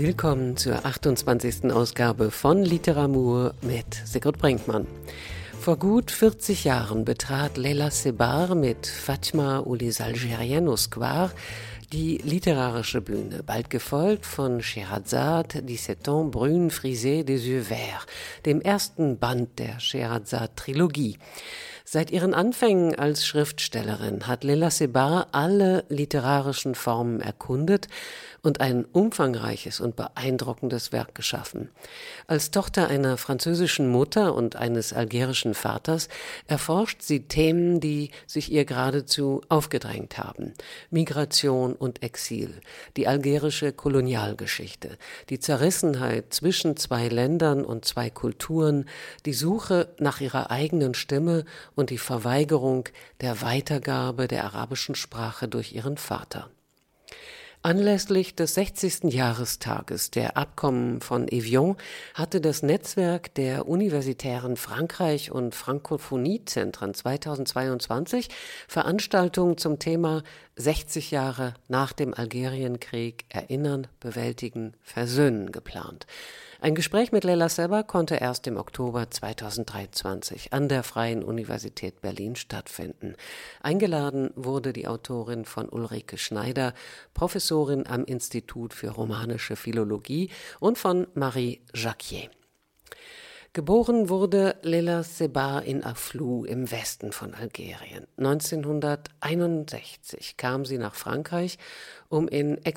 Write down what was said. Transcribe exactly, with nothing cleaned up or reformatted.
Willkommen zur achtundzwanzigsten Ausgabe von Literamour mit Sigrid Brinkmann. Vor gut vierzig Jahren betrat Leila Sebar mit Fatma ou les Algériens au square die literarische Bühne, bald gefolgt von Scheherazade, dix-sept ans, brune, frisée, des yeux verts, dem ersten Band der Scheherazade-Trilogie. Seit ihren Anfängen als Schriftstellerin hat Leila Sebar alle literarischen Formen erkundet und ein umfangreiches und beeindruckendes Werk geschaffen. Als Tochter einer französischen Mutter und eines algerischen Vaters erforscht sie Themen, die sich ihr geradezu aufgedrängt haben. Migration und Exil, die algerische Kolonialgeschichte, die Zerrissenheit zwischen zwei Ländern und zwei Kulturen, die Suche nach ihrer eigenen Stimme und die Verweigerung der Weitergabe der arabischen Sprache durch ihren Vater. Anlässlich des sechzigsten Jahrestages der Abkommen von Evian hatte das Netzwerk der universitären Frankreich- und Frankophoniezentren zweitausendzweiundzwanzig Veranstaltungen zum Thema sechzig Jahre nach dem Algerienkrieg erinnern, bewältigen, versöhnen geplant. Ein Gespräch mit Leila Sebar konnte erst im Oktober zweitausenddreiundzwanzig an der Freien Universität Berlin stattfinden. Eingeladen wurde die Autorin von Ulrike Schneider, Professorin am Institut für Romanische Philologie, und von Marie Jacquier. Geboren wurde Leila Sebar in Afflou im Westen von Algerien. neunzehnhunderteinundsechzig kam sie nach Frankreich, um in